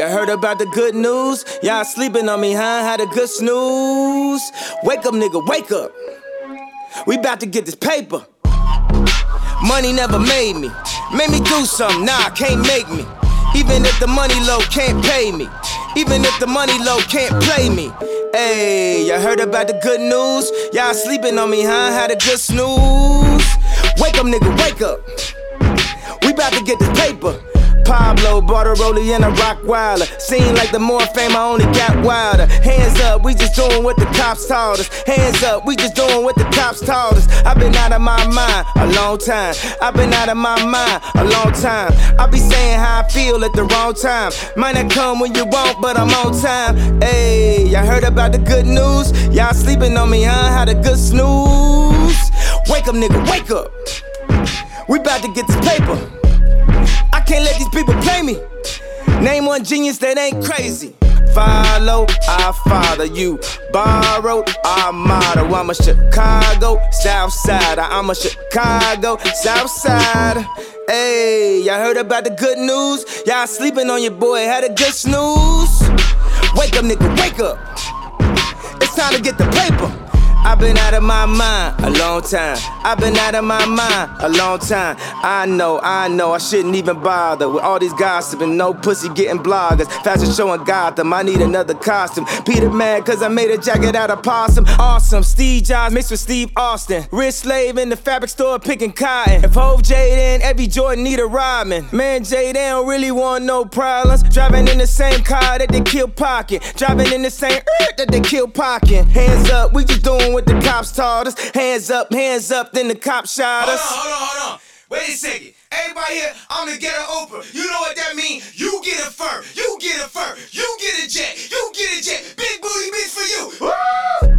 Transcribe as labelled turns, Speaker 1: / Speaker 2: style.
Speaker 1: you heard about the good news? Y'all sleeping on me, huh? Had a good snooze. Wake up, nigga, wake up. We about to get this paper. Money never made me. Made me do something, nah, can't make me. Even if the money low, can't pay me. Even if the money low, can't play me. Hey, you heard about the good news? Y'all sleeping on me, huh? Had a good snooze. Wake up, nigga, wake up. We about to get this paper. Pablo bought a rollie and a rock wilder. Seem like the more fame I only got wilder. Hands up, we just doing what the cops taught us. Hands up, we just doing what the cops taught us. I've been out of my mind a long time. I've been out of my mind a long time. I be saying how I feel at the wrong time. Might not come when you want, but I'm on time. Hey, y'all heard about the good news? Y'all sleeping on me, huh? Had a good snooze. Wake up, nigga, wake up. We about to get this paper. I can't let these people play me. Name one genius that ain't crazy. Follow, I father you. Borrowed, our motto. I'm a Chicago South Sider. I'm a Chicago South Sider. Hey, y'all heard about the good news? Y'all sleeping on your boy, had a good snooze. Wake up, nigga, wake up. It's time to get the paper. I've been out of my mind a long time. I've been out of my mind a long time. I know, I shouldn't even bother with all these gossiping. No pussy getting bloggers. Fashion show in Gotham, I need another costume. Peter mad cause I made a jacket out of possum. Awesome, Steve Jobs mixed with Steve Austin. Wrist slave in the fabric store picking cotton. If Hov Jaden, every Jordan need a Rodman. Man, Jay, they don't really want no problems. Driving in the same car that they kill Pocket. Driving in the same that they kill Pocket. Hands up, we just doing what the cops taught us. Hands up, then the cops shot us.
Speaker 2: Hold on. Wait a second. Everybody here, I'm gonna get an Oprah. You know what that means? You get a fur. You get a fur. You get a jet. You get a jet. Big booty bitch for you. Woo!